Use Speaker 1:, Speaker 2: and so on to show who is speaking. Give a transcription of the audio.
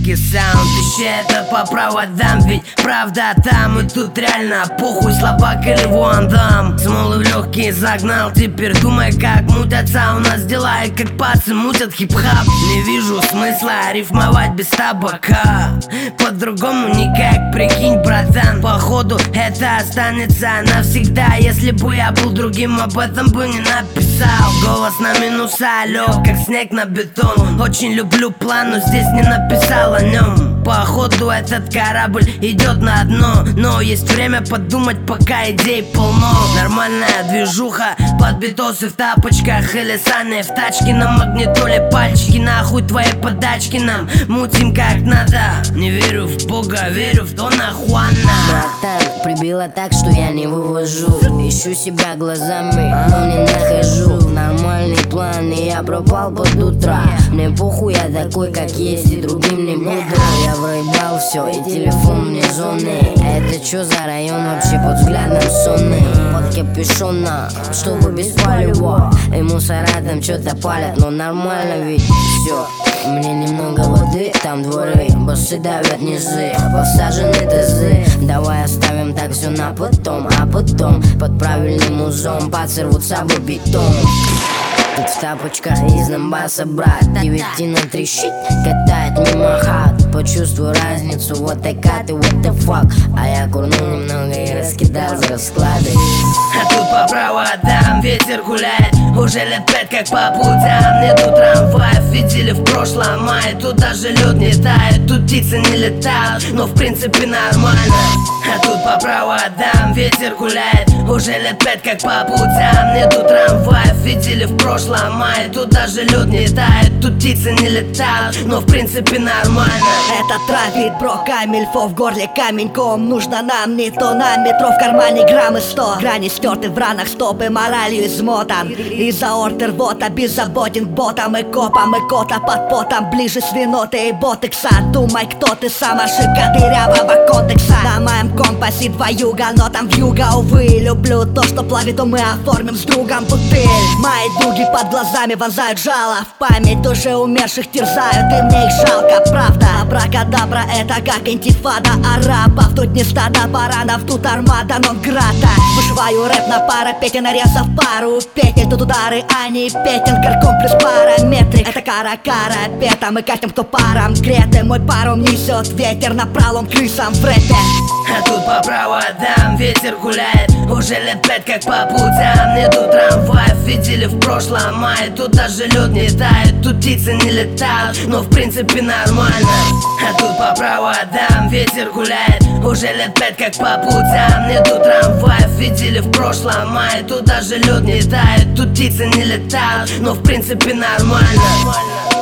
Speaker 1: Дикий саунд, ищет по проводам. Ведь правда там и тут реально похуй, слабак или Ван Дам. Смолы в легкие загнал, теперь думай, как мутятся у нас дела. И как пацы мутят хип-хап. Не вижу смысла рифмовать без табака, по-другому никак, прикинь, братан. Походу это останется навсегда. Если бы я был другим, об этом бы не написал. Голос на минуса, лег как снег на бетон. Очень люблю план, но здесь не написал о нем. Походу этот корабль идет на дно, но есть время подумать, пока идей полно. Нормальная движуха, под битосы в тапочках или саны в тачке, на магнитоле пальчики, нахуй твои подачки. Нам мутим как надо. Не верю в Бога, верю в Дона Хуана.
Speaker 2: Братан, прибило так, что я не вывожу. Ищу себя глазами, но не нахожу. Нормальный план, и я пропал под утро. Мне похуй, я такой, как есть, и другим не буду. Я проебал все, и телефон мне зоны. Это чё за район вообще под взглядом сонный? Под капюшона, чтобы без палева. И мусора там что-то палят, но нормально ведь все. Мне немного воды, там дворы, боссы давят низы, посажены ТЗ. Давай оставим так все на потом, а потом под правильным узом пацы рвутся в бетон. Тут в тапочках из Донбасса, брат, 9 трещит, катает мимо хат. Почувствую разницу, вот такая ты, what the fuck. А я курнул немного и раскидал за расклады.
Speaker 1: А тут по проводам ветер гуляет, уже лет 5 как по путям. Нету трамваев, видели в прошлом мае. Тут даже лед не тает, тут птицы не летают, но в принципе нормально. А тут по проводам ветер гуляет, уже лет 5 как по путям. Нету трамваев, видели в прошлом мае. Тут даже лед не тает, тут птицы не летают, но в принципе нормально.
Speaker 3: Это травит про камильфо, в горле каменьком. Нужно нам не то на метро, в кармане граммы 100. Грани стерты в ранах, стопы моралью измотан. Из-за ордер бота, беззаботен к ботам и копам. И кота под потом, ближе свиноты и ботекса. Думай, кто ты сам, ошибка дырявого контекста. На моем компасе два юга, но там вьюга, увы. Люблю то, что плавит, то мы оформим с другом бутыль. Мои дуги под глазами вонзают жало в память уже умерших терзают, и мне их жалко, правда. Абракадабра, это как интифада арабов. Тут не стадо баранов, тут армада нон-грата. Вышиваю рэп на парапете, нарезав пару петель. Тут удары, а не петель, горком плюс параметрик. Это кара-кара, пета, мы катим кто паром Креты, мой паром несет ветер напролом крысам в рэпе.
Speaker 1: А тут по проводам ветер гуляет, уже лет 5 как по путям. Нету трамваев, видели в прошлом мае. Тут даже лед не тает, тут птицы не летают, но в принципе нормально. А тут по проводам ветер гуляет, уже лет 5 как по путям. Нету трамваев, видели в прошлом мае. Тут даже лед не тает, тут птицы не летают, но в принципе нормально.